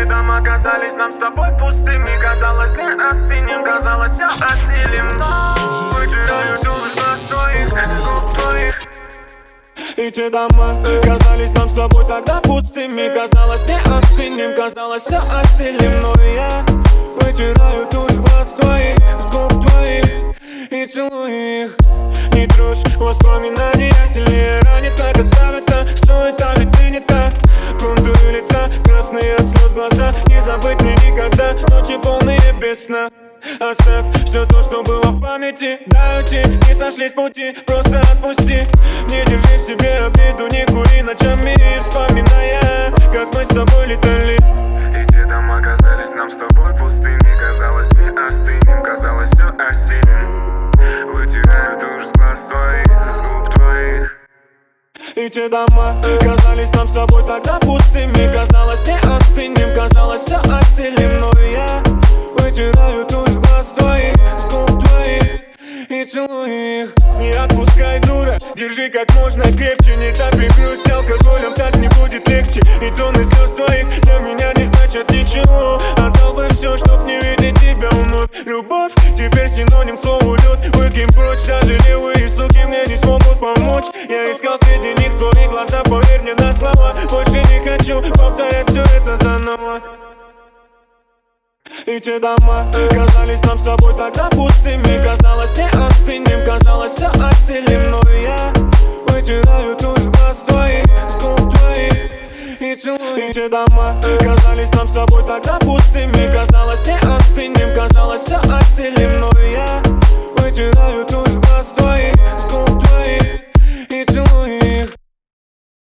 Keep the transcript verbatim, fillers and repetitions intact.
дома казались нам с тобой пустыми. Казалось, не остынем, казалось, все осилим. Вытираю тушь глаз твоих, с губ твоих. И те дома казались нам с тобой тогда пустыми. Казалось, не остынем, казалось, все осилим. Но я вытираю тушь глаз твоих, с губ твоих и целую их. Не трожь воспоминания, сильнее ранит, так оставит-то, стоит, а ведь ты не так. Контуры лица, красные от слез глаза, не забыть мне никогда, ночи полные без сна. Оставь все то, что было в памяти, дай уйти, не сошлись пути, просто отпусти. Не держи в себе обиду, не кури ночами, вспоминая, как мы с тобой летали. И те дома казались нам с тобой пустыми. Казалось, не остынем, казалось, все осилим. Вытираю тушь с глаз твоих, с губ твоих. И те дома казались нам с тобой тогда пустыми. Казалось, не остынем, казалось, все осилим. Но я вытираю тушь с глаз твоих, с губ твоих и целую их. Не отпускай, дура, держи как можно крепче. Не топи грусть алкоголем, так не будет легче. И тонны слез твоих для меня не значат ничего. Отдал бы все, чтоб не видеть тебя вновь. Любовь теперь синоним слову лед. Выкинь прочь, даже левые суки мне не смогут помочь. Я искал среди них твои глаза, поверь мне на слова. Больше не хочу повторять все это заново. И те дома казались нам с тобой тогда пустыми. Казалось, не остынем, казалось, все осилим. Но я вытираю тушь с глаз твоих, с губ твоих и целую. И те дома казались нам с тобой тогда пустыми. Казалось, не остынем, казалось, все осилим. Но